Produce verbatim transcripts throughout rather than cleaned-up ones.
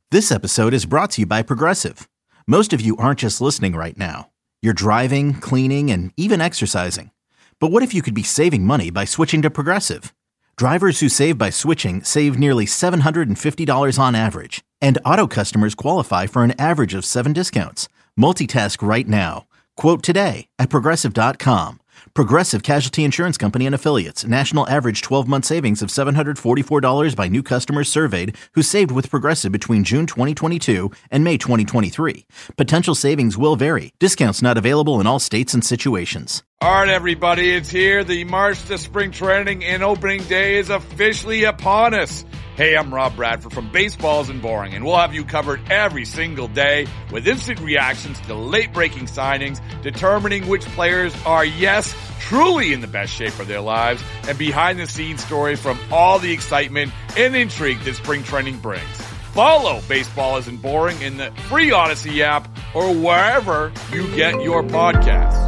This episode is brought to you by Progressive. Most of you aren't just listening right now. You're driving, cleaning, and even exercising. But what if you could be saving money by switching to Progressive? Drivers who save by switching save nearly seven hundred fifty dollars on average. And auto customers qualify for an average of seven discounts. Multitask right now. Quote today at Progressive dot com. Progressive Casualty Insurance Company and Affiliates. National average twelve-month savings of seven hundred forty-four dollars by new customers surveyed who saved with Progressive between June twenty twenty-two and May twenty twenty-three. Potential savings will vary. Discounts not available in all states and situations. All right, everybody, it's here. The March to Spring Training and Opening Day is officially upon us. Hey, I'm Rob Bradford from Baseball Isn't Boring, and we'll have you covered every single day with instant reactions to late-breaking signings, determining which players are, yes, truly in the best shape of their lives, and behind-the-scenes stories from all the excitement and intrigue that spring training brings. Follow Baseball Isn't Boring in the free Odyssey app or wherever you get your podcasts.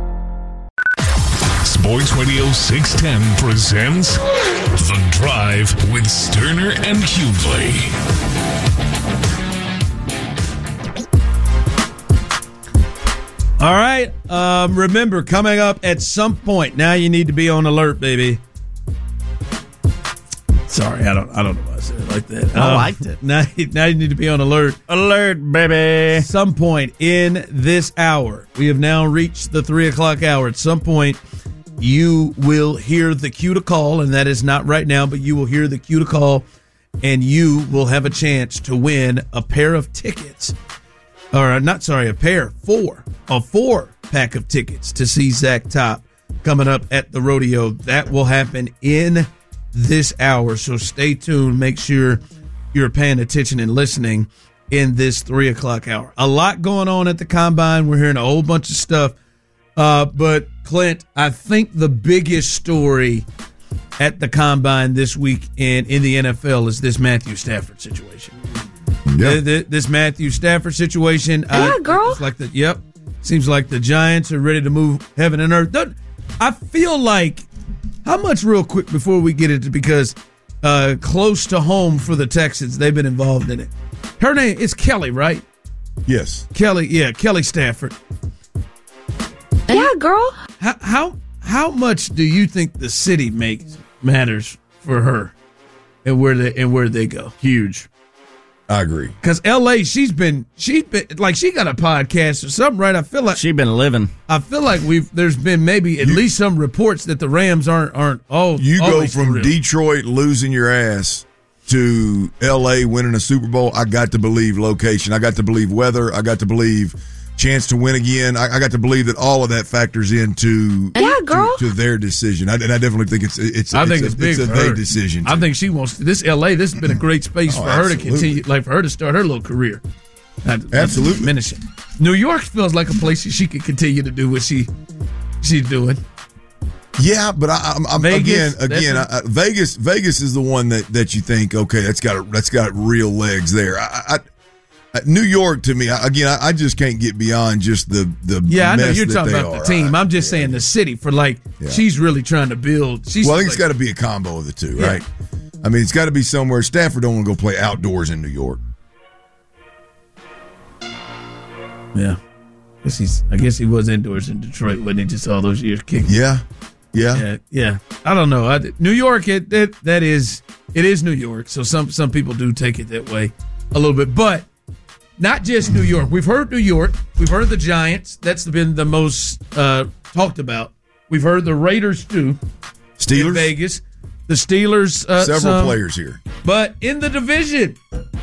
Sports Radio six ten presents The Drive with Sterner and Hughley. All right. Um, remember, coming up at some point, now you need to be on alert, baby. Sorry, I don't I don't know why I said it like that. I um, liked it. Now, now you need to be on alert. Alert, baby. At some point in this hour, we have now reached the three o'clock hour. At some point, you will hear the cue to call, and that is not right now, but you will hear the cue to call, and you will have a chance to win a pair of tickets. Or not, sorry, a pair, four, a four pack of tickets to see Zach Top coming up at the rodeo. That will happen in this hour, so stay tuned. Make sure you're paying attention and listening in this three o'clock hour. A lot going on at the Combine. We're hearing a whole bunch of stuff. Uh, but, Clint, I think the biggest story at the Combine this week in, in the N F L is this Matthew Stafford situation. Yep. The, the, this Matthew Stafford situation. Yeah, uh, girl. It's like the, yep. Seems like the Giants are ready to move heaven and earth. Don't, I feel like, how much real quick before we get into, because uh, close to home for the Texans, they've been involved in it. Her name is Kelly, right? Yes. Kelly, yeah, Kelly Stafford. Yeah, girl. How how how much do you think the city makes matters for her, and where they and where they go? Huge. I agree. Because L A, she's been she's been like she got a podcast or something, right? I feel like she been living. I feel like we've there's been maybe at you, least some reports that the Rams aren't aren't all. You go from real. Detroit losing your ass to L A winning a Super Bowl. I got to believe location. I got to believe weather. I got to believe chance to win again. I, I got to believe that all of that factors into yeah, girl. to, to their decision. I, and I definitely think it's it's. I it's think a, it's big it's a for they her. decision. I think she wants to, this L A. This has been a great space oh, for her to absolutely. continue, like for her to start her little career. Not, Absolutely, not diminish it. New York feels like a place she could continue to do what she she's doing. Yeah, but I, I'm, I'm Vegas, again, again, I, I, Vegas, Vegas is the one that, that you think, okay, that's got a, that's got real legs there. I, I, New York, to me, again, I, I just can't get beyond just the the. Yeah, I know mess you're that talking they about are. the team. I, I'm just yeah. saying the city for like Yeah. she's really trying to build. She's Well, I think like, it's got to be a combo of the two, Yeah. right? I mean, it's got to be somewhere. Stafford don't want to go play outdoors in New York. Yeah, I guess he's. I guess he was indoors in Detroit, wasn't he? Just all those years kicking. Yeah, yeah, yeah, yeah. I don't know. I, New York, it, it that is it is New York. So some some people do take it that way a little bit, but not just New York. We've heard New York. We've heard the Giants. That's been the most uh, talked about. We've heard the Raiders too. Steelers, in Vegas. The Steelers. Uh, several some, players here, but in the division,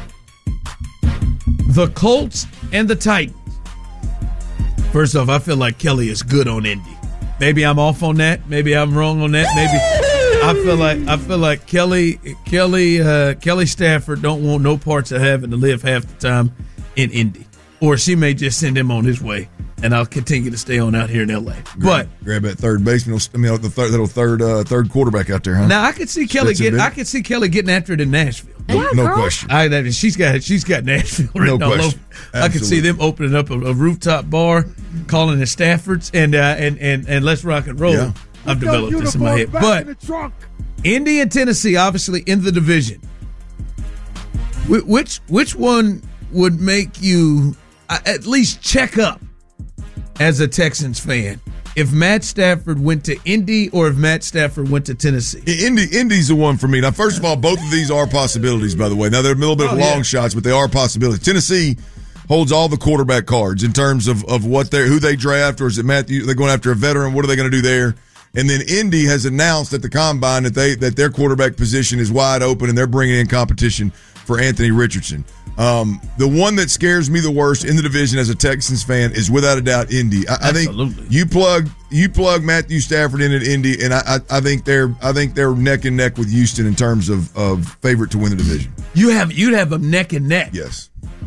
the Colts and the Titans. First off, I feel like Kelly is good on Indy. Maybe I'm off on that. Maybe I'm wrong on that. Maybe I feel like I feel like Kelly Kelly uh, Kelly Stafford don't want no parts of having to live half the time in Indy, or she may just send him on his way, and I'll continue to stay on out here in L A. grab, But grab that third baseman. I mean, the third, little third uh, third quarterback out there, huh? now I could see Kelly Stetson get. I Bennett. could see Kelly getting after it in Nashville. No, Yeah, no girl. question. I that is, she's got she's got Nashville written No all question. over. I could see them opening up a, a rooftop bar, calling it Stafford's, and uh, and and and let's rock and roll. Yeah. I've developed this in my head, but Indy and Tennessee obviously in the division. Wh- Which which one would make you uh, at least check up as a Texans fan? If Matt Stafford went to Indy or if Matt Stafford went to Tennessee? Indy, Indy's the one for me. Now, first of all, both of these are possibilities, by the way. Now, they're a little bit of oh, long yeah. shots, but they are possibilities. Tennessee holds all the quarterback cards in terms of, of what they who they draft, or is it Matthew? They're going after a veteran. What are they going to do there? And then Indy has announced at the combine that they that their quarterback position is wide open, and they're bringing in competition for Anthony Richardson. Um, the one that scares me the worst in the division as a Texans fan is without a doubt Indy. I, I think you plug you plug Matthew Stafford in at Indy, and I, I, I think they're I think they're neck and neck with Houston in terms of, of favorite to win the division. You have you'd have them neck and neck. Yes.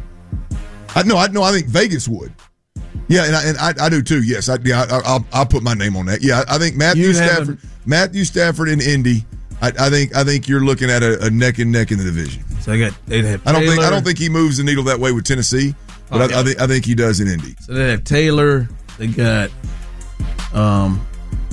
I no, I no, I think Vegas would. Yeah, and I, and I, I do too. Yes, I, yeah, I, I'll I'll put my name on that. Yeah, I think Matthew You'd Stafford, Matthew Stafford in Indy. I, I think I think you're looking at a, a neck and neck in the division. So I got they'd have. I don't Taylor. think I don't think he moves the needle that way with Tennessee, but Oh, I, yeah. I think I think he does in Indy. So they have Taylor. They got um,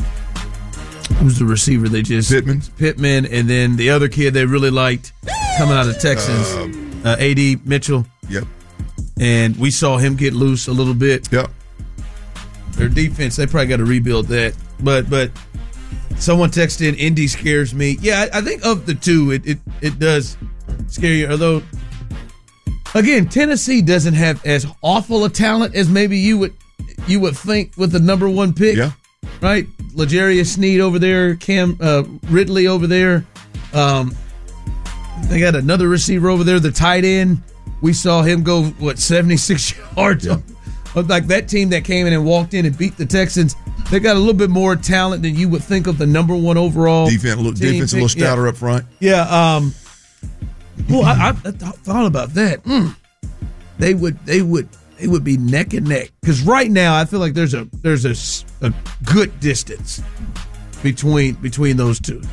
who's the receiver? They just Pittman. Pittman, and then the other kid they really liked coming out of Texas, Um, uh, A D Mitchell, Yep. and we saw him get loose a little bit. Yep. Their defense, they probably got to rebuild that. But but someone texted in, Indy scares me. Yeah, I, I think of the two, it, it it does scare you. Although, again, Tennessee doesn't have as awful a talent as maybe you would you would think with the number one pick. Yeah. Right? L'Jarius Sneed over there, Cam uh, Ridley over there. Um, they got another receiver over there, the tight end. We saw him go, what, seventy-six yards? Yeah. Like that team that came in and walked in and beat the Texans, they got a little bit more talent than you would think of the number one overall Defense, a little, team defense a little pick. Yeah. stouter up front. Yeah. Um, well, I, I, I th- thought about that. Mm. They would, they would, they would be neck and neck because right now I feel like there's a there's a, s- a good distance between between those two.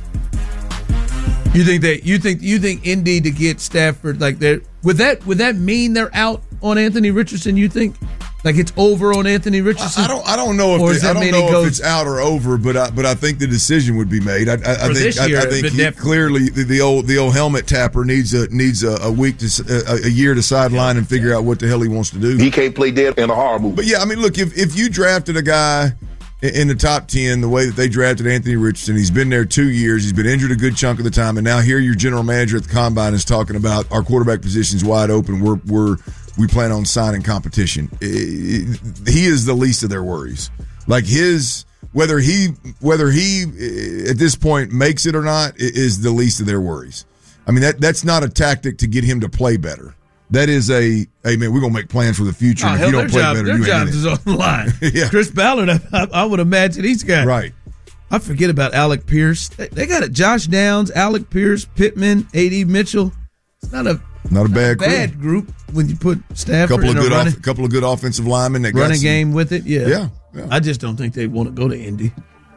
You think that you think you think Indy to get Stafford like that would that would that mean they're out on Anthony Richardson? You think like it's over on Anthony Richardson? I, I don't. I don't know Or if does it, I that don't mean know it goes- if it's out or over, but I, but I think the decision would be made. I, I, I For think. this year, I, I think but he, definitely. clearly the, the old the old helmet tapper needs a needs a, a week to s- a, a year to sideline and figure out what the hell he wants to do. He can't play dead in a horror movie. But yeah, I mean, look, if if you drafted a guy in in the top ten the way that they drafted Anthony Richardson, he's been there two years, he's been injured a good chunk of the time, and now here your general manager at the combine is talking about our quarterback position's wide open. We're we're we plan on signing competition. It- it- he is the least of their worries. Like his whether he whether he eh, at this point makes it or not i- is the least of their worries. I mean that that's not a tactic to get him to play better. That is a, hey man, we're gonna make plans for the future. Oh, and if hell, you don't their play job, better, their you job ain't in is it. on the line. Yeah. Chris Ballard, I, I, I would imagine he's got. Right. I forget about Alec Pierce. They, they got it. Josh Downs, Alec Pierce, Pittman, A D Mitchell. It's not a Not a bad crew. bad group when you put Stafford couple of in good a running, off, couple of good offensive linemen that got running some- game with it. Yeah. Yeah, yeah. I just don't think they want to go to Indy.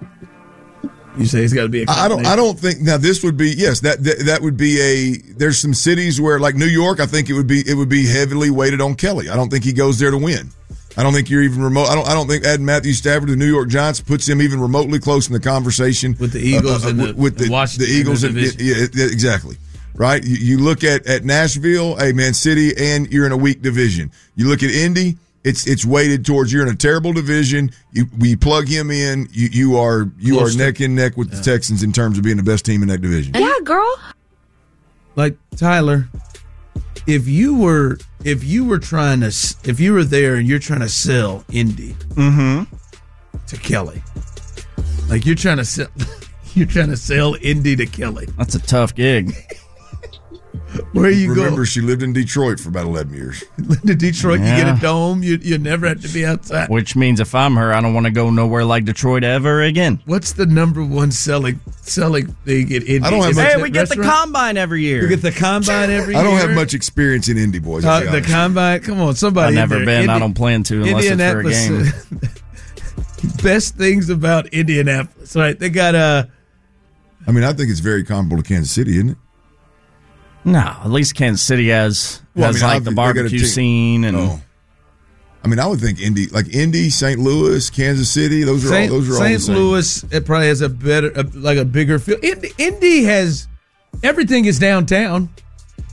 You say it's got to be a I don't. I don't think now. This would be yes. That, that that would be a. There's some cities where like New York. I think it would be it would be heavily weighted on Kelly. I don't think he goes there to win. I don't think you're even remote. I don't. I don't think adding Matthew Stafford to the New York Giants puts him even remotely close in the conversation With the Eagles and the- with the, and Washington the Eagles in the and division. yeah, yeah, exactly. Right. You, you look at at Nashville, hey man, city, and you're in a weak division. You look at Indy. It's it's weighted towards you're in a terrible division. You we plug him in. You you are you Close are to- neck and neck with the Texans in terms of being the best team in that division. Yeah, girl. Like Tyler, if you were if you were trying to s- if you were there and you're trying to sell Indy to Kelly, like you're trying to sell you're trying to sell Indy to Kelly. That's a tough gig. Where you Remember, go? she lived in Detroit for about eleven years. To Detroit, you get Yeah. a dome. You you never have to be outside. Which means if I'm her, I don't want to go nowhere like Detroit ever again. What's the number one selling selling thing in Indy? I don't have Is much- it Hey, that we get the restaurant? combine every year. We get the combine every I year. don't have much experience in Indy, boys. I'll Uh, be the honest. combine. Come on, somebody. I've in never there. been. I Indi- don't plan to unless it's for a game. Indianapolis. Best things about Indianapolis, right? They got uh I mean, I think it's very comparable to Kansas City, isn't it? No, at least Kansas City has, Well, I has mean, like I've- the they got a barbecue team- scene and Oh. I mean, I would think Indy, like Indy, Saint Louis, Kansas City. Those are Saint, all. Those are all the Saint same. Louis. It probably has a better, a, like a bigger feel. Indy, Indy has everything is downtown,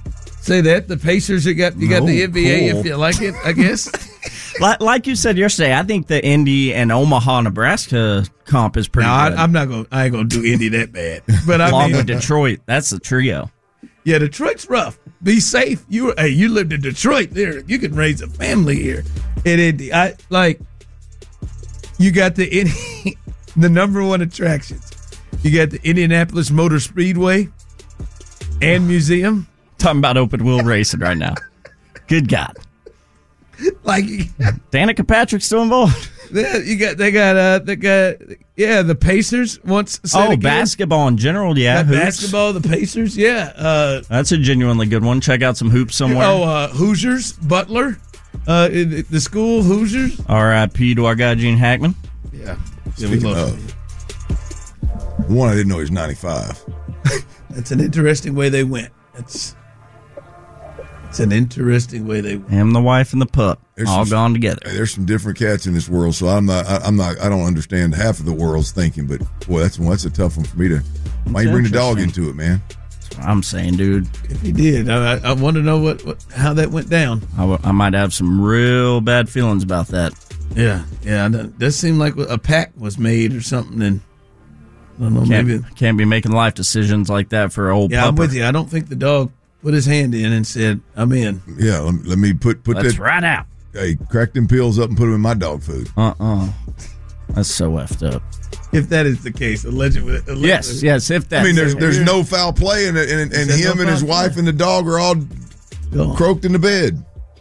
Say that the Pacers, you got you got Oh, the N B A cool. if you like it, I guess. Like, like you said yesterday, I think the Indy and Omaha, Nebraska comp is pretty No, I, good. I'm not gonna. I ain't gonna do Indy that bad. But I Along mean, with Detroit, that's the trio. yeah, Detroit's rough. Be safe. You hey, you lived in Detroit. There, you can raise a family here. In Indy, I like. You got the Indy, the number one attractions. You got the Indianapolis Motor Speedway and Museum. Talking about open wheel racing right now. Good God. Like Danica Patrick's still involved. Yeah, you got they got uh they got yeah the Pacers once said Oh, again. basketball in general, yeah. Got hoops. basketball, the Pacers, yeah. Uh, That's a genuinely good one. Check out some hoops somewhere. oh, uh, Hoosiers, Butler, uh, in the school Hoosiers. R I P to our guy Gene Hackman. Yeah, Speaking of, one I didn't know he was ninety-five. that's an interesting way they went. That's it's an interesting way they went. Him, the wife, and the pup There's all some- gone together. Hey, there's some different cats in this world, so I'm not. I, I'm not. I don't understand half of the world's thinking, but boy, that's that's a tough one for me to. Why you bring the dog interesting. into it, man? That's what I'm saying, dude. If he did, I, I, I want to know what, what how that went down. I, w- I might have some real bad feelings about that. Yeah, yeah. It does seem like a pact was made or something, and I don't know. Can't, maybe can't be making life decisions like that for an old yeah. I'm pupper. with you. I don't think the dog put his hand in and said, "I'm in." Yeah, let me, let me put put Let's that. right out. Hey, crack them pills up and put them in my dog food. Uh-uh. That's so effed up. If that is the case, allegedly. allegedly. Yes, yes, if that. I mean, there's there's no foul play, and and, and Is there him no and his foul wife play? and the dog are all Go on. croaked in the bed.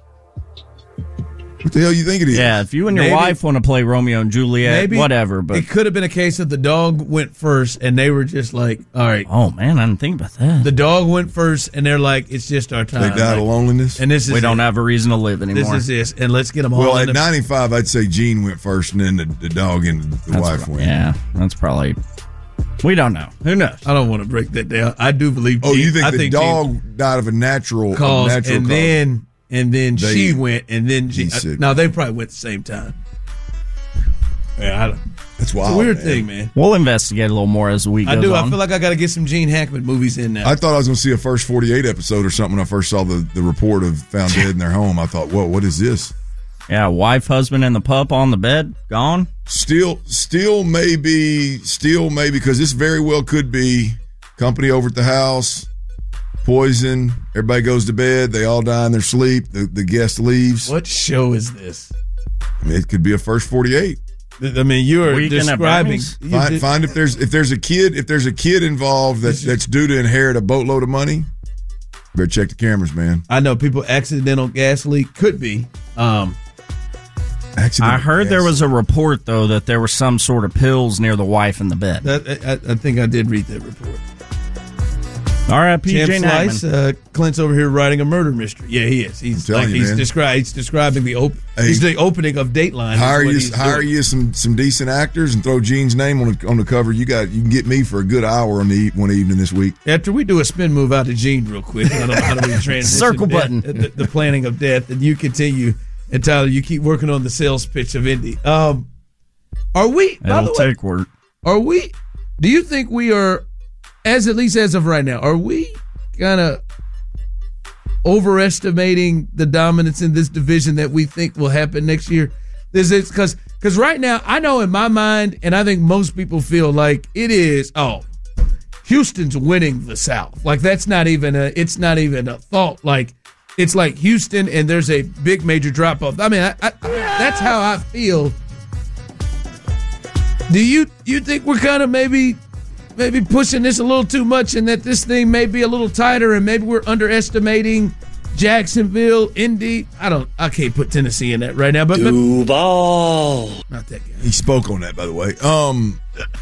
What the hell you think it is? Yeah, if you and your Maybe- wife want to play Romeo and Juliet, Maybe whatever, but it could have been a case of the dog went first, and they were just like, "All right." oh man, I didn't think about that. The dog went first, and they're like, "It's just our time." They died Like, of loneliness. and this is we don't it. have a reason to live This anymore. is this, and let's get them all. Well, in at the- ninety-five, I'd say Gene went first, and then the, the dog and the That's wife pro- went. Yeah, that's probably. We don't know. Who knows? I don't want to break that down. I do believe. Oh, Gene- you think I the think dog Gene died of a natural caused, natural and cause? then and then They- she went, and then Gene, He's sick. no, they probably went at the same time. Yeah, I don't, That's it's wild. a weird man. thing, man. We'll investigate a little more as the week I goes do. on. I feel like I got to get some Gene Hackman movies in now. I thought I was going to see a first forty-eight episode or something when I first saw the, the report of found dead in their home. I thought, whoa, what is this? yeah, wife, husband, and the pup on the bed, gone. Still, still maybe, still maybe, because this very well could be company over at the house, poison, everybody goes to bed, they all die in their sleep, the, the guest leaves. What show is this? I mean, it could be a first forty-eight. I mean, you are Weekend at describing. Bernie's? you Find, did- find if there's if there's a kid if there's a kid involved that, that's due to inherit a boatload of money. Better check the cameras, man. I know people accidental gas leak could be. Um, Accident. I heard there was a report though that there were some sort of pills near the wife in the bed. that, I, I think I did read that report. R I P Champ Jane Slice, Hackman. uh, Clint's over here writing a murder mystery. Yeah, he is. He's I'm telling like you, he's man. describing. He's describing the op- Hey. He's the opening of Dateline. is hire what you he's hire doing. you some some decent actors and throw Gene's name on the, on the cover. You got you can get me for a good hour on the e- one evening this week. After we do a spin move out of Gene real quick, I don't know how do we transition Circle death- button. the, the planning of death, and you continue. And Tyler, you keep working on the sales pitch of Indy. Um, are we? By It'll the way, take work. are we? Do you think we are, as at least as of right now, are we kind of overestimating the dominance in this division that we think will happen next year? This is because because right now I know in my mind, and I think most people feel like it is. Oh, Houston's winning the South. Like that's not even a. It's not even a thought. Like it's like Houston, and there's a big major drop off. I mean, I, I, that's how I feel. Do you you think we're kind of maybe maybe pushing this a little too much, and that this thing may be a little tighter, and maybe we're underestimating Jacksonville, Indy? I don't. I can't put Tennessee in that right now, but, but Duval. not that guy. He spoke on that, by the way. Um,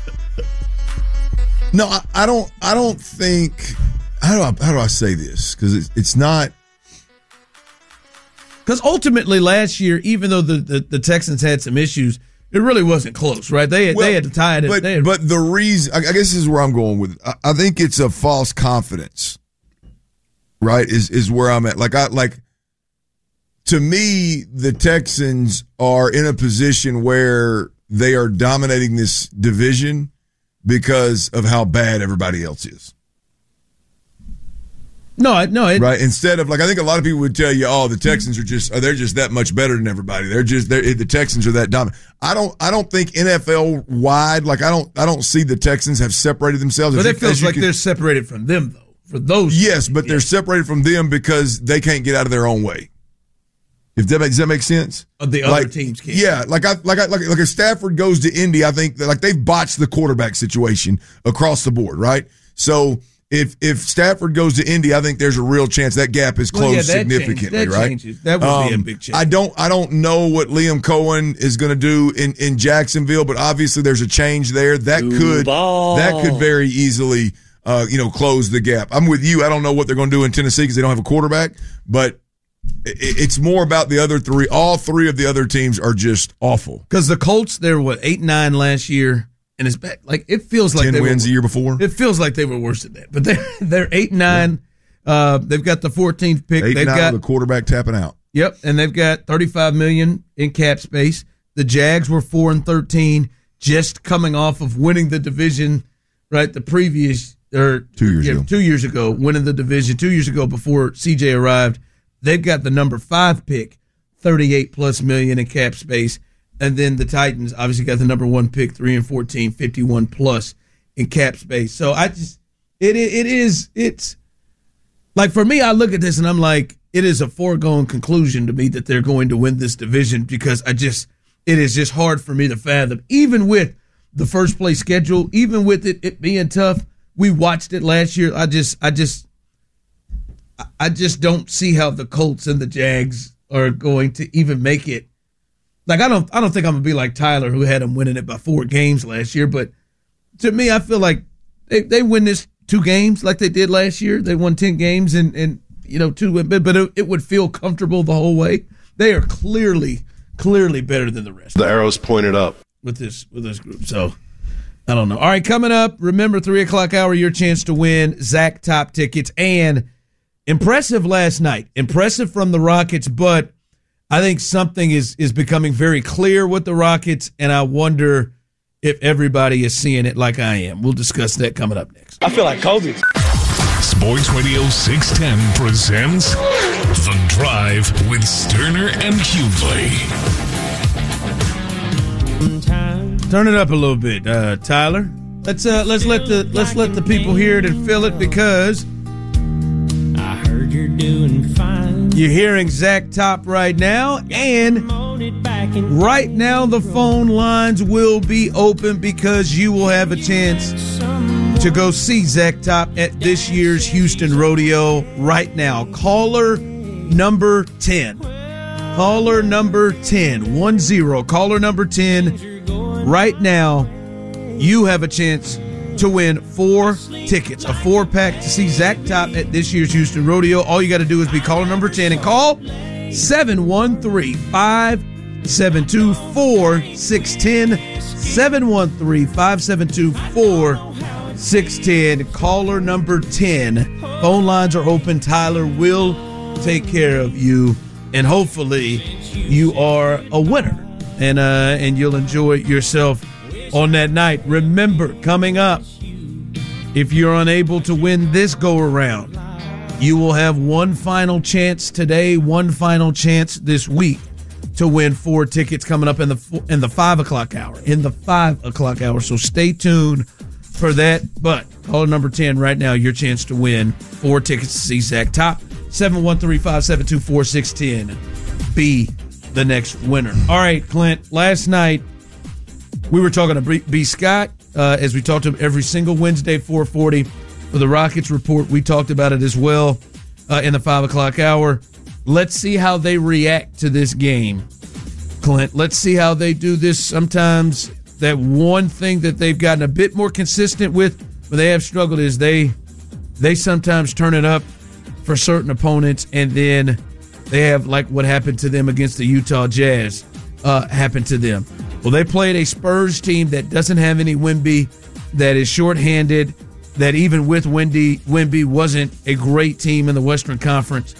no, I, I don't. I don't think. How do I how do I say this? Because it's it's not. Because ultimately, last year, even though the, the, the Texans had some issues, it really wasn't close, right? They had, Well, they had to tie it. But they had, but the reason I, I guess this is where I'm going with it. I, I think it's a false confidence, right? Is is where I'm at. Like I like. To me, the Texans are in a position where they are dominating this division because of how bad everybody else is. No, I- no, it, right. Instead of like, I think a lot of people would tell you, "Oh, the Texans are just, oh, they're just that much better than everybody. They're just, they're, the Texans are that dominant." I don't, I don't think N F L wide, like I don't, I don't see the Texans have separated themselves. but As it you- as feels you like can- they're separated from them, though. For those, yes, but they're separated from them because they can't get out of their own way. If that makes, does that make sense? Of the other like, teams can't. Yeah, like I like I like like if Stafford goes to Indy, I think that, like they've botched the quarterback situation across the board, right? So if if Stafford goes to Indy, I think there's a real chance that gap is closed Well, yeah, that significantly, changes. That right? changes. That would be a Um, big change. I don't I don't know what Liam Cohen is going to do in in Jacksonville, but obviously there's a change there that could that could very easily uh, you know close the gap. I'm with you. I don't know what they're going to do in Tennessee because they don't have a quarterback, but it's more about the other three. All three of the other teams are just awful. Because the Colts, they were what eight nine last year, and it's bad. Like it feels like Ten they wins were, the year before. It feels like they were worse than that, but they're they're eight and nine. Yeah. Uh, they've got the fourteenth pick. Eight they've nine got with the quarterback tapping out. Yep, and they've got thirty-five million in cap space. The Jags were four and thirteen, just coming off of winning the division, right? The previous or two years yeah, ago, two years ago, winning the division two years ago before C J arrived. They've got the number five pick, thirty-eight plus million in cap space. And then the Titans obviously got the number one pick, three and fourteen, fifty-one plus in cap space. So I just, it it is, it's like for me, I look at this and I'm like, it is a foregone conclusion to me that they're going to win this division because I just, it is just hard for me to fathom. Even with the first place schedule, even with it, it being tough, we watched it last year. I just, I just, I just don't see how the Colts and the Jags are going to even make it. Like I don't, I don't think I'm gonna be like Tyler, who had them winning it by four games last year. But to me, I feel like they, they win this two games like they did last year. They won ten games and and you know two, but but it, it would feel comfortable the whole way. They are clearly, clearly better than the rest. The arrow's pointed up with this with this group. So I don't know. All right, coming up. Remember, three o'clock hour, your chance to win Zach Top tickets. And impressive last night. Impressive from the Rockets, but I think something is is becoming very clear with the Rockets, and I wonder if everybody is seeing it like I am. We'll discuss that coming up next. I feel like Kobe. Sports Radio six ten presents The Drive with Sterner and Hughley. Turn it up a little bit, uh, Tyler. Let's uh, let's let the let's let the people hear it and feel it because I heard you're doing fine. You're hearing Zach Top right now, and right now the phone lines will be open because you will have a chance to go see Zach Top at this year's Houston Rodeo right now. Caller number ten. Caller number ten. One zero. Caller number ten. Right now, you have a chance to win four tickets, a four-pack to see Zach Top at this year's Houston Rodeo. All you got to do is be caller number ten and call seven one three, five seven two, four six one zero, seven one three, five seven two, four six one zero. Caller number ten. Phone lines are open. Tyler will take care of you, and hopefully you are a winner, and uh, and you'll enjoy yourself on that night. Remember, coming up, if you're unable to win this go-around, you will have one final chance today, one final chance this week to win four tickets coming up in the in the five o'clock hour. In the five o'clock hour, so stay tuned for that. But caller number ten right now, your chance to win four tickets to see Zach Top. seven one three, five seven two, four six one zero. Be the next winner. All right, Clint, last night we were talking to B. B. Scott, uh, as we talk to him every single Wednesday, four forty, for the Rockets Report. We talked about it as well uh, in the five o'clock hour. Let's see how they react to this game, Clint. Let's see how they do this. Sometimes that one thing that they've gotten a bit more consistent with when they have struggled is they they sometimes turn it up for certain opponents, and then they have, like what happened to them against the Utah Jazz, uh, happen to them. Well, they played a Spurs team that doesn't have any Wemby, that is shorthanded, that even with Wemby, Wemby wasn't a great team in the Western Conference.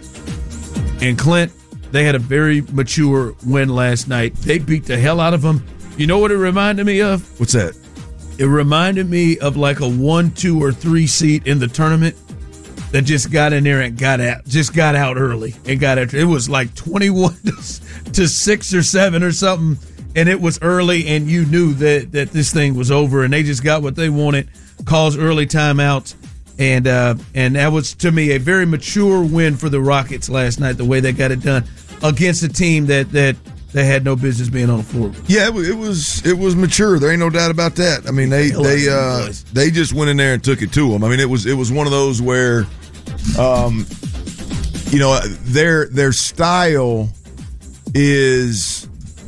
And Clint, they had a very mature win last night. They beat the hell out of them. You know what it reminded me of? What's that? It reminded me of like a one, two, or three seed in the tournament that just got in there and got out, just got out early and got out. It was like twenty-one to six or seven or something, and it was early, and you knew that, that this thing was over, and they just got what they wanted, caused early timeouts, and uh, and that was, to me, a very mature win for the Rockets last night, the way they got it done against a team that, that they had no business being on the floor with. Yeah, it was, it was it was mature. There ain't no doubt about that. I mean, they they uh, they just went in there and took it to them. I mean, it was it was one of those where, um, you know, their their style is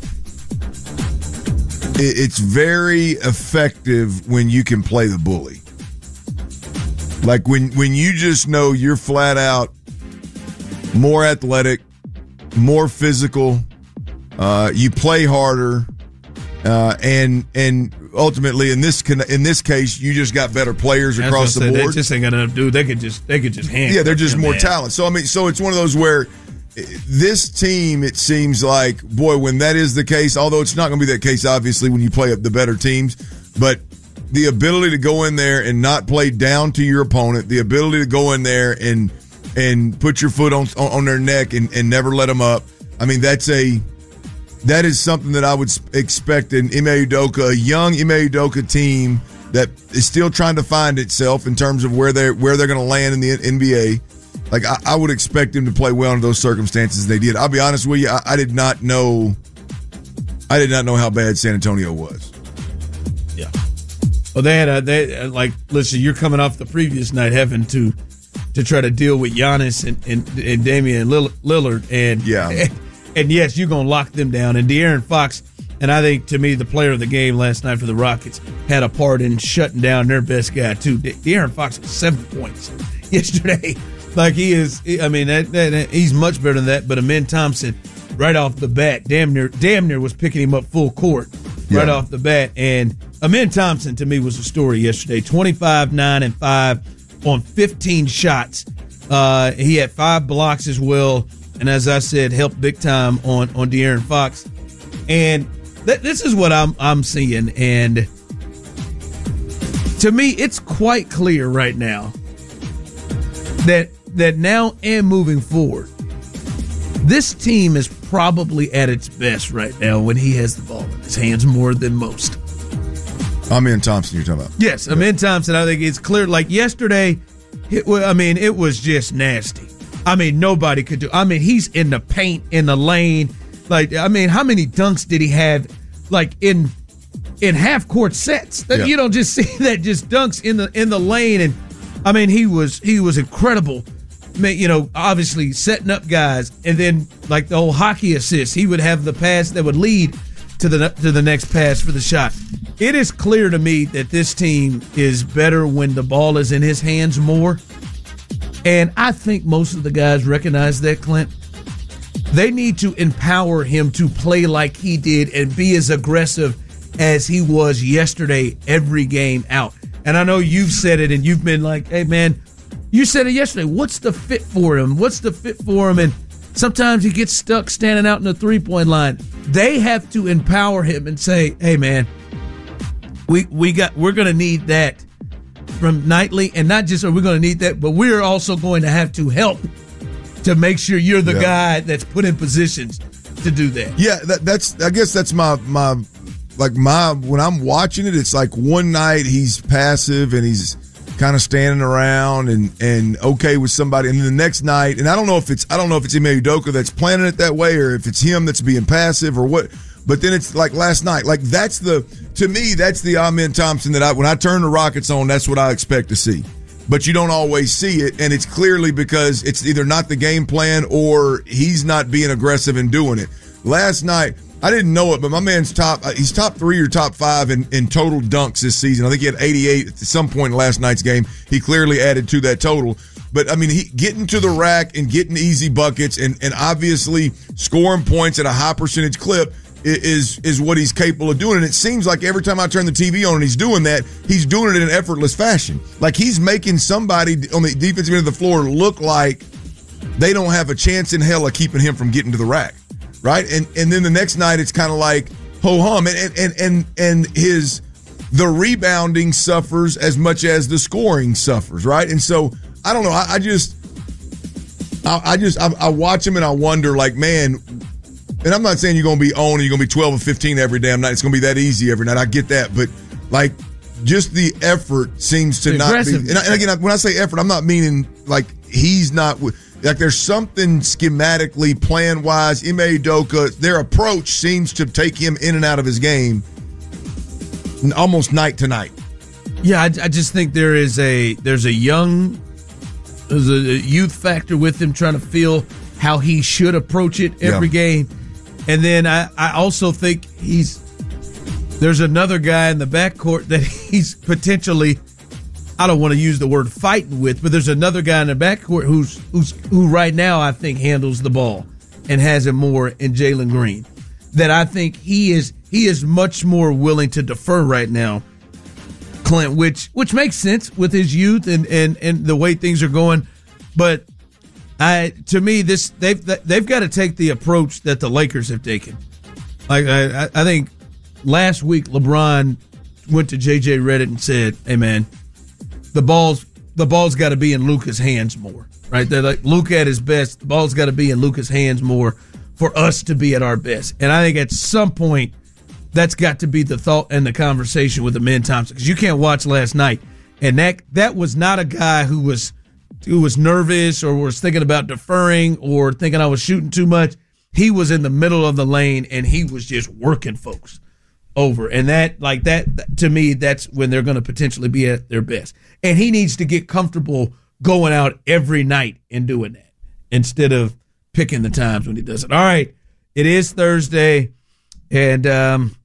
it, it's very effective when you can play the bully. Like when when you just know you're flat out more athletic, more physical. Uh, you play harder, uh, and and ultimately in this in this case, you just got better players across the board. They just ain't got enough dude. They could just they could just handle. Yeah, they're just more man. talent. So I mean, so it's one of those where this team, it seems like, boy, when that is the case, although it's not going to be that case, obviously, when you play up the better teams, but the ability to go in there and not play down to your opponent, the ability to go in there and and put your foot on on their neck and, and never let them up. I mean, that's a That is something that I would expect in Ime Udoka, a young Ime Udoka team that is still trying to find itself in terms of where they're where they're going to land in the N B A. Like I, I would expect them to play well in those circumstances. They did. I'll be honest with you. I, I did not know. I did not know how bad San Antonio was. Yeah. Well, they had a they like. Listen, you're coming off the previous night having to to try to deal with Giannis and and, and Damian Lillard, and yeah. And, And, yes, you're going to lock them down. And De'Aaron Fox, and I think, to me, the player of the game last night for the Rockets, had a part in shutting down their best guy, too. De- De'Aaron Fox had seven points yesterday. Like, he is, I mean, that, that, he's much better than that. But Amen Thompson, right off the bat, damn near damn near was picking him up full court right yeah. off the bat. And Amen Thompson, to me, was a story yesterday. twenty-five, nine, and five on fifteen shots. Uh, he had five blocks as well. And as I said, helped big time on, on De'Aaron Fox. And th- this is what I'm I'm seeing. And to me, it's quite clear right now that that now and moving forward, this team is probably at its best right now when he has the ball in his hands more than most. Amen Thompson you're talking about. Yes, Amen Thompson. I think it's clear. Like yesterday, it, I mean, it was just nasty. I mean, nobody could do. I mean, he's in the paint, in the lane. Like, I mean, how many dunks did he have? Like in in half court sets. That, yeah. You don't just see that just dunks in the in the lane. And I mean, he was he was incredible. I mean, you know, obviously setting up guys, and then like the whole hockey assist, he would have the pass that would lead to the to the next pass for the shot. It is clear to me that this team is better when the ball is in his hands more. And I think most of the guys recognize that, Clint. They need to empower him to play like he did and be as aggressive as he was yesterday every game out. And I know you've said it and you've been like, hey, man, you said it yesterday. What's the fit for him? What's the fit for him? And sometimes he gets stuck standing out in the three-point line. They have to empower him and say, hey, man, we we got we're going to need that from Nightly, and not just are we going to need that, but we're also going to have to help to make sure you're the yeah. guy that's put in positions to do that. Yeah, that, that's. I guess that's my my like my when I'm watching it, it's like one night he's passive and he's kind of standing around and and okay with somebody, and then the next night, and I don't know if it's I don't know if it's Ime Udoka that's planning it that way or if it's him that's being passive or what. But then it's like last night. Like that's the to me that's the Amen Thompson that I when I turn the Rockets on, that's what I expect to see. But you don't always see it, and it's clearly because it's either not the game plan or he's not being aggressive in doing it. Last night, I didn't know it, but my man's top he's top three or top five in, in total dunks this season. I think he had eighty-eight at some point in last night's game. He clearly added to that total. But, I mean, he getting to the rack and getting easy buckets and, and obviously scoring points at a high percentage clip is is what he's capable of doing. And it seems like every time I turn the T V on and he's doing that, he's doing it in an effortless fashion. Like he's making somebody on the defensive end of the floor look like they don't have a chance in hell of keeping him from getting to the rack, right? And and then the next night it's kind of like ho-hum. And, and, and, and his – the rebounding suffers as much as the scoring suffers, right? And so I don't know. I, I just, I, I just, I, I watch him and I wonder, like, man. And I'm not saying you're going to be on and you're going to be twelve or fifteen every damn night. It's going to be that easy every night. I get that, but like, just the effort seems to the not be. And, I, and again, when I say effort, I'm not meaning like he's not. Like there's something schematically, plan wise. Ime Udoka, their approach seems to take him in and out of his game, almost night to night. Yeah, I, I just think there is a there's a young, there's a youth factor with him trying to feel how he should approach it every yeah. game, and then I, I also think he's there's another guy in the backcourt that he's potentially, I don't want to use the word fighting with, but there's another guy in the backcourt who's who's who right now I think handles the ball and has it more in Jalen Green. That I think he is he is much more willing to defer right now, Clint, which which makes sense with his youth and, and, and the way things are going. But I to me this they've they've got to take the approach that the Lakers have taken. Like I I think last week LeBron went to J J Redick and said, "Hey man, the ball's the ball's got to be in Luka's hands more." Right? They're like Luka at his best, the ball's got to be in Luka's hands more for us to be at our best. And I think at some point, that's got to be the thought and the conversation with Amen Thompson. Because you can't watch last night. And that that was not a guy who was who was nervous or was thinking about deferring or thinking I was shooting too much. He was in the middle of the lane, and he was just working folks over. And that, like that, to me, that's when they're going to potentially be at their best. And he needs to get comfortable going out every night and doing that instead of picking the times when he does it. All right, it is Thursday, and um,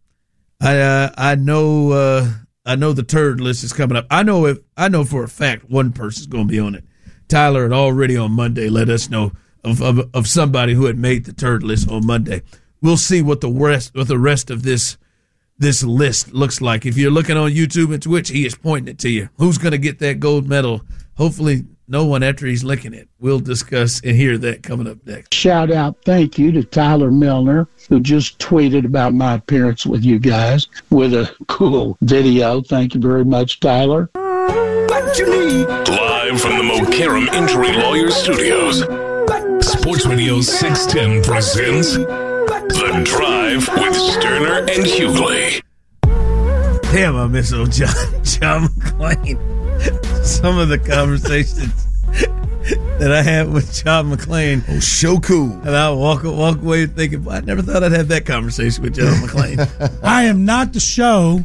I uh, I know uh, I know the turd list is coming up. I know if I know for a fact one person's going to be on it. Tyler had already on Monday let us know of, of of somebody who had made the turd list on Monday. We'll see what the rest what the rest of this this list looks like. If you're looking on YouTube and Twitch, he is pointing it to you. Who's going to get that gold medal? Hopefully no one after he's licking it. We'll discuss and hear that coming up next. Shout out, thank you to Tyler Milner, who just tweeted about my appearance with you guys with a cool video. Thank you very much, Tyler. Live from the Mokaram Injury Lawyers Studios, Sports Radio six ten presents The Drive with Sterner and Hughley. Damn, I miss old John, John McClain. Some of the conversations that I had with John McClain. Oh, so cool. And I walk walk away thinking, I never thought I'd have that conversation with John McClain. I am not the show.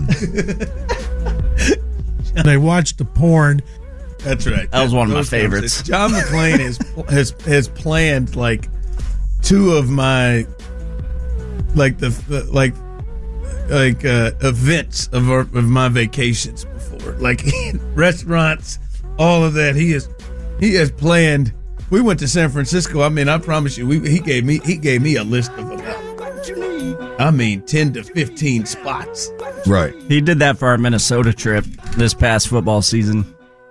They watched the porn. That's right. That was one of my favorites. John McClain has, has has planned like two of my like the like like uh, events of our, of my vacations before, like restaurants, all of that. He is he has planned. We went to San Francisco. I mean, I promise you, we, he gave me he gave me a list of about, I mean, ten to fifteen spots. Right. He did that for our Minnesota trip this past football season.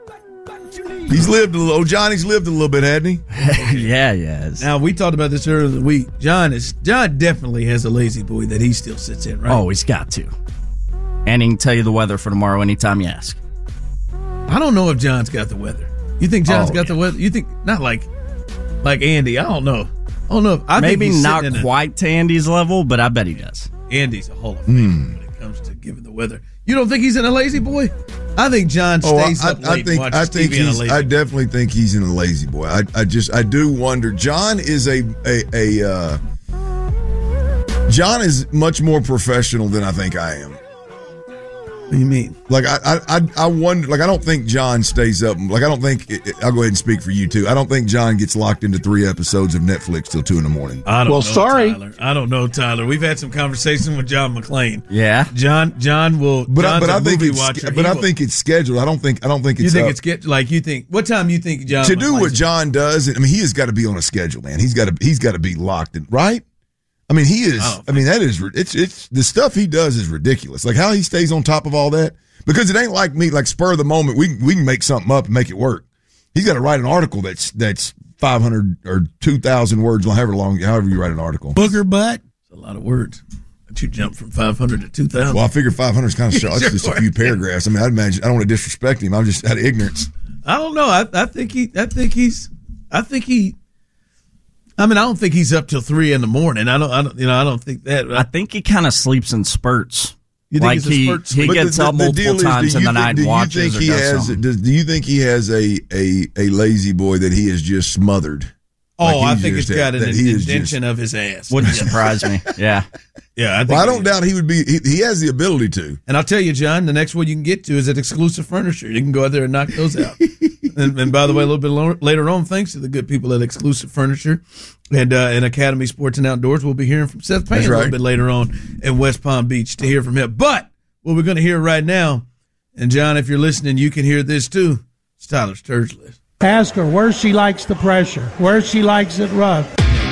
He's lived a little. Oh, Johnny's lived a little bit, hasn't he? Yeah, he has. Now, we talked about this earlier in the week. John is John definitely has a lazy boy that he still sits in, right? Oh, he's got to. And he can tell you the weather for tomorrow anytime you ask. I don't know if John's got the weather. You think John's oh, got yeah. the weather? You think not like like Andy? I don't know. I don't know. I Maybe think he's not a, quite to Andy's level, but I bet he does. Andy's a Hall of Famer mm. when it comes to giving the weather. You don't think he's in a lazy boy? I think John stays oh, I, up I, late I think, and watches I think T V in a he's, lazy I boy. definitely think he's in a lazy boy. I, I just, I do wonder. John is a, a, a uh, John is much more professional than I think I am. What do you mean? Like I, I, I wonder. Like I don't think John stays up. Like I don't think. I'll go ahead and speak for you too. I don't think John gets locked into three episodes of Netflix till two in the morning. I don't well, know, sorry. Tyler. I don't know, Tyler. We've had some conversation with John McClain. Yeah, John. John will. But I, but I think it's. Watcher. But he I will, think it's scheduled. I don't think. I don't think it's. You think up. it's get like you think? What time you think John to do McClain's what John does? I mean, he has got to be on a schedule, man. He's got to. He's got to be locked in, right? I mean, he is. I, I mean, that is. It's. It's the stuff he does is ridiculous. Like how he stays on top of all that. Because it ain't like me, like spur of the moment. We we can make something up and make it work. He's got to write an article that's that's five hundred or two thousand words long, however long, however you write an article. Booger butt. It's a lot of words. But you jump from five hundred to two thousand. Well, I figured five hundred is kind of short. It's just a few paragraphs. I mean, I'd imagine. I don't want to disrespect him. I'm just out of ignorance. I don't know. I, I think he. I think he's. I think he. I mean, I don't think he's up till three in the morning. I don't. I don't. You know, I don't think that. I think he kind of sleeps in spurts. You think like it's a he spurt he But gets the- the- up the multiple deal is, times do in you the think- night do and you watches think or he does has? something. Does, do you think he has a a a lazy boy that he is just smothered? Oh, Like I he's think it's just- got an that he is indention just- of his ass. Wouldn't surprise me. Yeah. Yeah, I think Well, I it don't is. doubt he would be. He, he has the ability to. And I'll tell you, John, the next one you can get to is at Exclusive Furniture. You can go out there and knock those out. and, and by the way, a little bit lo- later on, thanks to the good people at Exclusive Furniture and uh, and Academy Sports and Outdoors, we'll be hearing from Seth Payne That's a right. little bit later on in West Palm Beach to hear from him. But what we're going to hear right now, and John, if you're listening, you can hear this too. It's Tyler's Turds List. Ask her where she likes the pressure, where she likes it rough.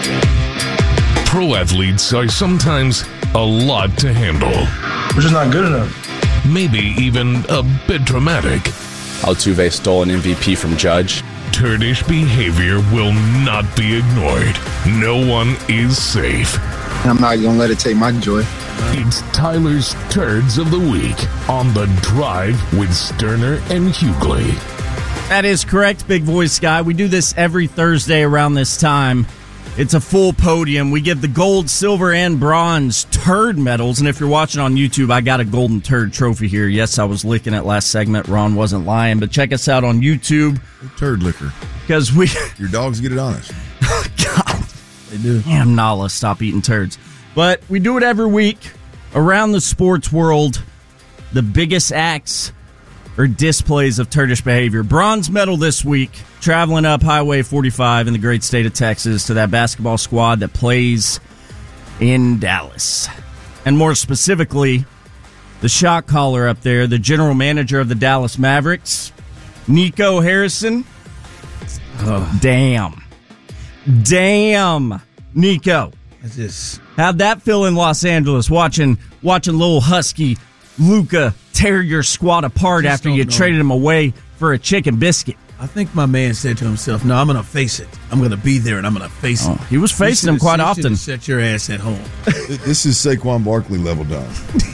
Pro athletes are sometimes a lot to handle. Which is not good enough. Maybe even a bit dramatic. Altuve stole an M V P from Judge. Turdish behavior will not be ignored. No one is safe. I'm not going to let it take my joy. It's Tyler's Turds of the Week on The Drive with Sterner and Hughley. That is correct, Big Voice Guy. We do this every Thursday around this time. It's a full podium. We give the gold, silver, and bronze turd medals. And if you're watching on YouTube, I got a golden turd trophy here. Yes, I was licking it last segment. Ron wasn't lying. But check us out on YouTube. Turd liquor. Because we... Your dogs get it on us. God. They do. Damn, Nala, stop eating turds. But we do it every week around the sports world. The biggest acts or displays of turdish behavior. Bronze medal this week, traveling up Highway forty-five in the great state of Texas to that basketball squad that plays in Dallas. And more specifically, the shot caller up there, the general manager of the Dallas Mavericks, Nico Harrison. Oh, damn. Damn, Nico. I just... How'd that feel in Los Angeles, watching watching little Husky Luka tear your squad apart after you know. traded him away for a chicken biscuit? I think my man said to himself, no, I'm going to face it. I'm going to be there, and I'm going to face Oh, it. he was facing him quite often. Set your ass at home. This is Saquon Barkley level done.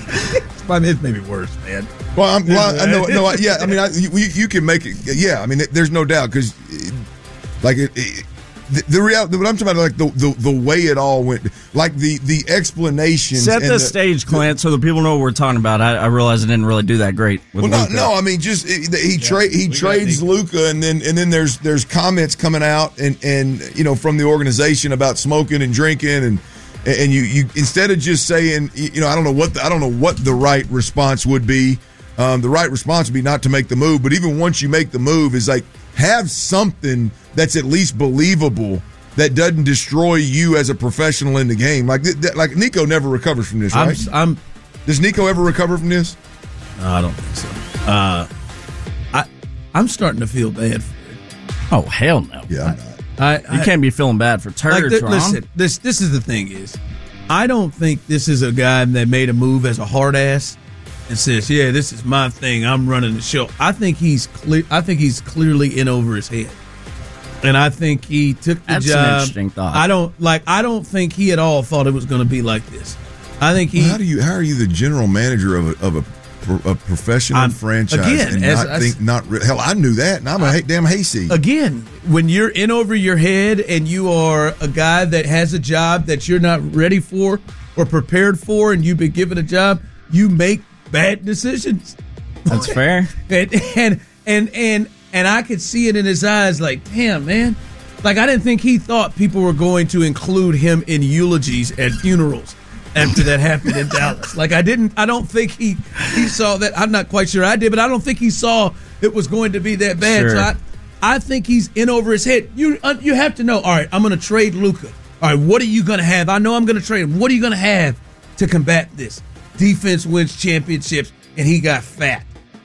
I mean, it may be worse, man. Well, I'm, well I know, no, I, yeah. I mean, I, you, you can make it. Yeah, I mean, there's no doubt because, like, it, it, the, the reality. What I'm talking about, like the, the the way it all went, like the the explanations. Set and the, the stage, Clint, so the people know what we're talking about. I, I realize I didn't really do that great with Well, no, Luka. no. I mean, just it, he Yeah, trade he we got trades Nico. Luka, and then and then there's there's comments coming out and and you know from the organization about smoking and drinking and and you you instead of just saying you know I don't know what the, I don't know what the right response would be. Um, the right response would be not to make the move, but even once you make the move, is like have something that's at least believable that doesn't destroy you as a professional in the game. Like th- th- like Nico never recovers from this, I'm, right? I'm, Does Nico ever recover from this? no, I don't think so. Uh, I, I'm starting to feel bad for him. Oh, hell no. Yeah, I'm not. I, You I, can't be feeling bad for turds, like, th- Ron. listen, this this is the thing is, I don't think this is a guy that made a move as a hard ass and says, "Yeah, this is my thing. I'm running the show." I think he's clear. I think he's clearly in over his head, and I think he took the That's an job. interesting thought. I don't like. I don't think he at all thought it was going to be like this. I think he. Well, how do you? How are you the general manager of a of a, a professional I'm- franchise again, and as- not as- think not re- hell? I knew that, and I'm a damn hayseed. Again, when you're in over your head and you are a guy that has a job that you're not ready for or prepared for, and you've been given a job, you make bad decisions. That's fair. And and and and and I could see it in his eyes, like, damn, man. Like, I didn't think he thought people were going to include him in eulogies at funerals after that happened in Dallas. Like, I didn't. I don't think he he saw that. I'm not quite sure I did, but I don't think he saw it was going to be that bad. Sure. So I, I think he's in over his head. You uh, you have to know. All right, I'm going to trade Luka. All right, what are you going to have? I know I'm going to trade him. What are you going to have to combat this? Defense wins championships, and he got fat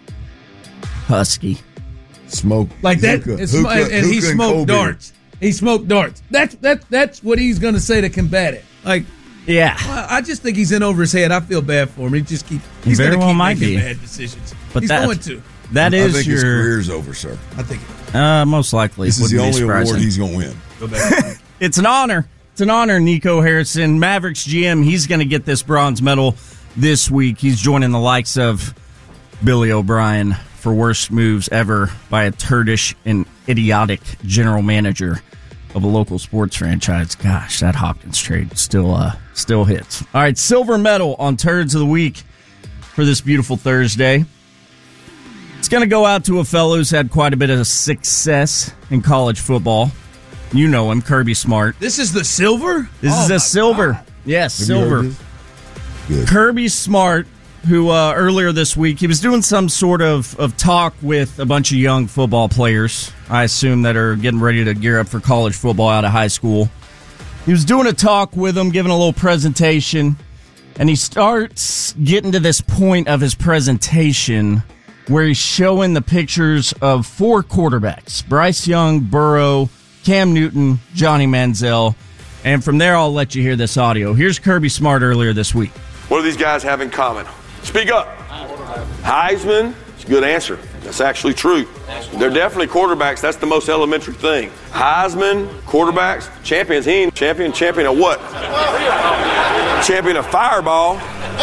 Husky. Smoke like that, hookah, and, sm- hookah, and he hookah and smoked cold darts. He smoked darts. That's that. That's what he's going to say to combat it. Like, Yeah. I I just think he's in over his head. I feel bad for him. He just keep. He He's very going to well keep might making be. bad decisions. But he's that- going to. That I is think your his career's over, sir. I think. Uh, most likely. This is Wouldn't the be only surprising. award he's going to win. Go back. It's an honor. It's an honor, Nico Harrison. Mavericks G M, he's going to get this bronze medal this week. He's joining the likes of Billy O'Brien, for worst moves ever by a turdish and idiotic general manager of a local sports franchise. Gosh, that Hopkins trade still uh, still hits. All right, silver medal on Turds of the Week for this beautiful Thursday. It's going to go out to a fellow who's had quite a bit of success in college football. You know him, Kirby Smart. This is the silver? This oh is a silver. God. Yes, Have silver. Kirby Smart, who uh, earlier this week, he was doing some sort of, of talk with a bunch of young football players, I assume, that are getting ready to gear up for college football out of high school. He was doing a talk with them, giving a little presentation, and he starts getting to this point of his presentation where he's showing the pictures of four quarterbacks: Bryce Young, Burrow, Cam Newton, Johnny Manziel. And from there, I'll let you hear this audio. Here's Kirby Smart earlier this week. What do these guys have in common? Speak up. Heisman. It's a good answer. That's actually true. They're definitely quarterbacks. That's the most elementary thing. Heisman, quarterbacks, champions. He ain't champion. Champion of what? Champion of fireball.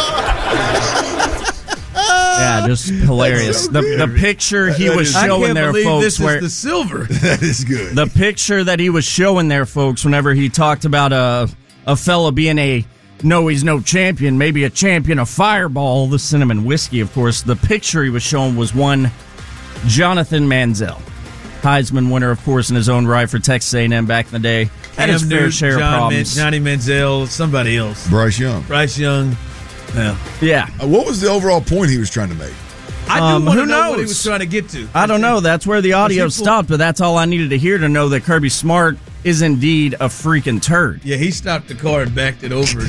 Yeah, just hilarious. The, the picture he was showing there, folks. This where, is the silver. That is good. The picture that he was showing there, folks, whenever he talked about a a fella being a no, he's no champion, maybe a champion of Fireball, the cinnamon whiskey, of course. The picture he was showing was one Jonathan Manziel, Heisman winner, of course, in his own right for Texas A and M back in the day. Had his fair share John of problems. Man, Johnny Manziel, somebody else. Bryce Young. Bryce Young. Yeah. Yeah. Uh, what was the overall point he was trying to make? I do Um, want who to know knows? what he was trying to get to. I don't know. That's where the audio people- stopped, but that's all I needed to hear to know that Kirby Smart is indeed a freaking turd. Yeah, he stopped the car and backed it over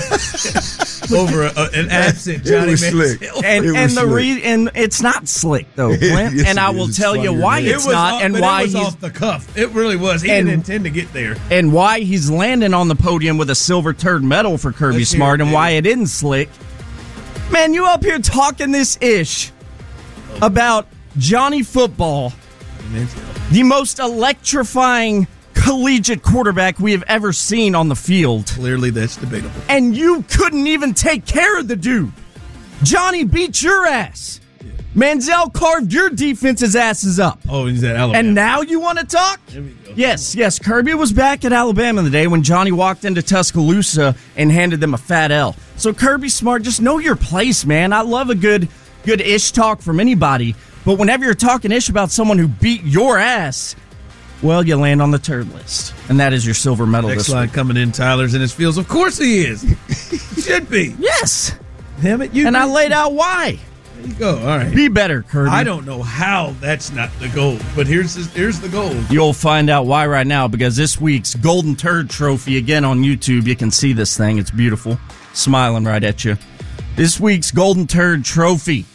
uh, over a, an absent Johnny was slick. Manziel. And It and was the slick. re- and it's not slick though, Clint. Yes, and I it will is. tell It's you funny, why isn't it? it's It was not, off, and but why it was he's off the cuff. It really was. He And- didn't intend to get there. and why he's landing on the podium with a silver turd medal for Kirby Let's hear Smart, it, and dude. why it isn't slick. Man, you up here talking this ish about Johnny Football, the most electrifying collegiate quarterback we have ever seen on the field. Clearly, that's debatable. And you couldn't even take care of the dude. Johnny beat your ass. Manziel carved your defense's asses up. Oh, he's at Alabama. And now you want to talk? There we go. Yes, yes. Kirby was back at Alabama the day when Johnny walked into Tuscaloosa and handed them a fat L. So Kirby Smart, just know your place, man. I love a good, good ish talk from anybody. But whenever you're talking ish about someone who beat your ass, well, you land on the turd list. And that is your silver medal Next this line week. coming in, Tyler's in his fields. Of course he is. He should be. Yes. Damn it, you. And I laid out why. There you go. All right. Be better, Kirby. I don't know how that's not the goal, but here's the, here's the goal. You'll find out why right now, because this week's Golden Turd Trophy, again on YouTube, you can see this thing. It's beautiful. Smiling right at you. This week's Golden Turd Trophy.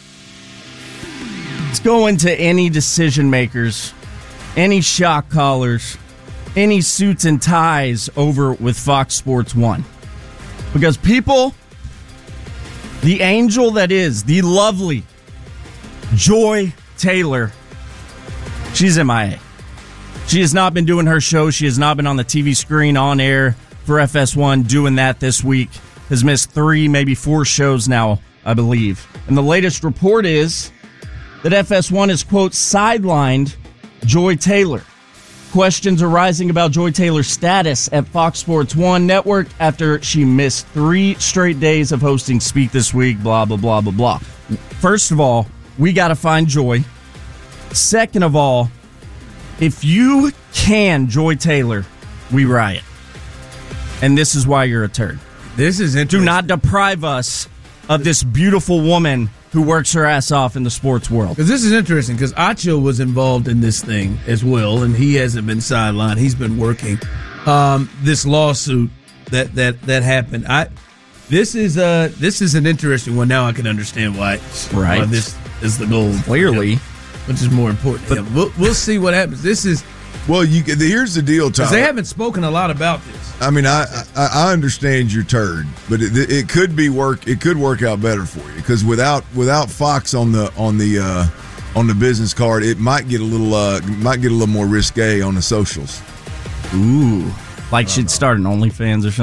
It's going to any decision makers, any shot callers, any suits and ties over with Fox Sports one. Because people, the angel that is, the lovely Joy Taylor, she's M I A. She has not been doing her show. She has not been on the T V screen on air for F S one doing that this week. Has missed three, maybe four shows now, I believe. And the latest report is that F S one is, quote, sidelined Joy Taylor. Questions are rising about Joy Taylor's status at Fox Sports one Network after she missed three straight days of hosting Speak This Week, blah, blah, blah, blah, blah. First of all, we got to find Joy. Second of all, if you can, Joy Taylor, we riot. And this is why you're a turd. This is interesting. Do not deprive us of this beautiful woman who works her ass off in the sports world. Because this is interesting, because Acho was involved in this thing as well, and he hasn't been sidelined. He's been working. Um, this lawsuit that that that happened. I this is uh this is an interesting one. Now I can understand why, Right. why this is the goal. Clearly. Which is more important. But we'll, we'll see what happens. This is Well, you here's the deal, Tyler. because they haven't spoken a lot about this. I mean, I, I I understand your turd, but it, it could be work. It could work out better for you because without without Fox on the on the uh, on the business card, it might get a little uh, might get a little more risque on the socials. Ooh. Like she'd start an OnlyFans or something?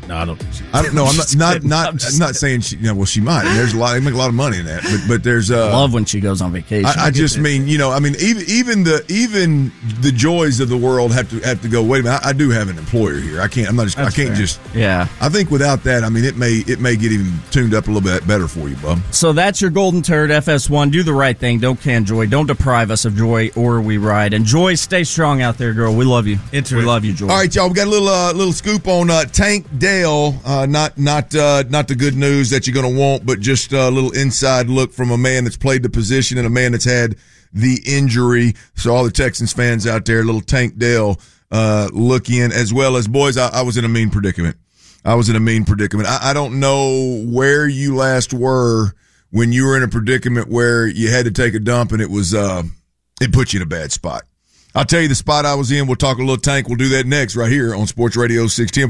No, I don't think she. I don't know. I'm not not not, I'm not saying she. You know, well, she might. There's a lot. They make a lot of money in that. But but there's. Uh, Love when she goes on vacation. I, I just mean, you know, I mean, even even the even the joys of the world have to have to go. Wait a minute. I, I do have an employer here. I can't. I'm not. Just, I That's can't fair. just. Yeah. I think without that, I mean, it may it may get even tuned up a little bit better for you, bub. So that's your golden turd, F S one. Do the right thing. Don't can joy. Don't deprive us of joy, or we ride. And Joy, stay strong out there, girl. We love you. We love you, Joy. All right, y'all. We got a little uh, little scoop on uh, Tank Dell. Uh, not not uh, not the good news that you're going to want, but just a little inside look from a man that's played the position and a man that's had the injury. So all the Texans fans out there, little Tank Dell uh, look in, as well as boys. I, I was in a mean predicament. I was in a mean predicament. I, I don't know where you last were when you were in a predicament where you had to take a dump and it was uh, it put you in a bad spot. I'll tell you the spot I was in. We'll talk a little Tank. We'll do that next right here on Sports Radio six ten.